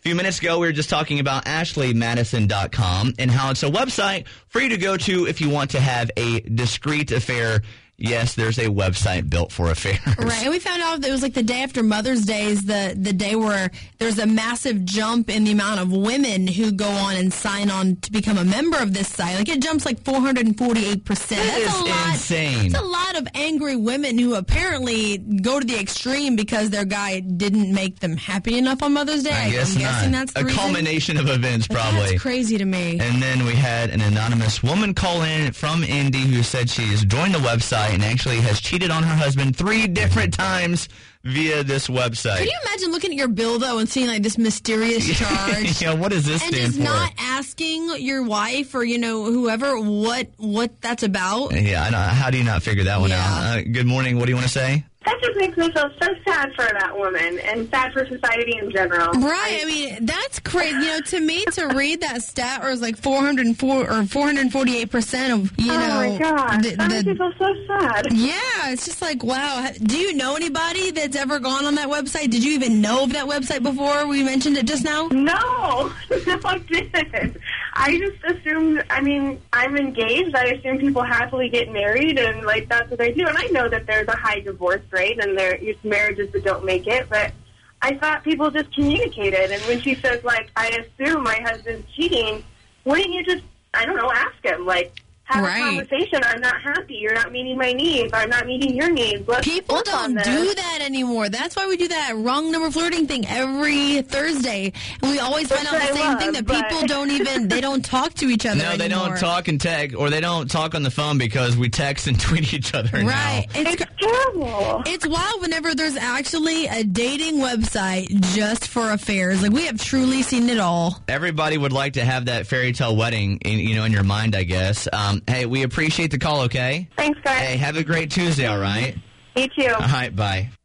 few minutes ago, we were just talking about AshleyMadison.com and how it's a website for you to go to if you want to have a discreet affair. Yes, there's a website built for affairs. Right, and we found out that it was like the day after Mother's Day is the day where there's a massive jump in the amount of women who go on and sign on to become a member of this site. Like, it jumps like 448%. That's a lot. Insane. That's a lot of angry women who apparently go to the extreme because their guy didn't make them happy enough on Mother's Day. I guess I'm guessing that's the a reason. culmination of events, probably. That's crazy to me. And then we had an anonymous woman call in from Indy who said she's joined the website and actually has cheated on her husband 3 different times via this website. Can you imagine looking at your bill, though, and seeing like this mysterious charge? Yeah, what does this and stand just for? not asking your wife or, whoever what that's about? Yeah, I know. How do you not figure that one Yeah. out? Good morning. What do you want to say? That just makes me feel so sad for that woman and sad for society in general. Right. I mean, that's crazy. To me, to read that stat where it's like 404 or 448% of, oh my gosh, that makes me feel so sad. Yeah, it's just like, wow. Do you know anybody that's ever gone on that website? Did you even know of that website before we mentioned it just now? No, I didn't. I just assumed, I'm engaged. I assume people happily get married and, that's what they do. And I know that there's a high divorce rate and there's marriages that don't make it, but I thought people just communicated. And when she says, I assume my husband's cheating, wouldn't you just, ask him, have a conversation. I'm not happy. You're not meeting my needs. I'm not meeting your needs. People don't do that anymore. That's why we do that wrong number flirting thing every Thursday. And we always find out the same thing, that people they don't talk to each other No, they anymore. don't talk and text, or they don't talk on the phone because we text and tweet each other right. now. It's terrible. It's wild whenever there's actually a dating website just for affairs. We have truly seen it all. Everybody would like to have that fairy tale wedding in your mind, I guess. Hey, we appreciate the call, okay? Thanks, guys. Hey, have a great Tuesday, all right? You too. All right, bye.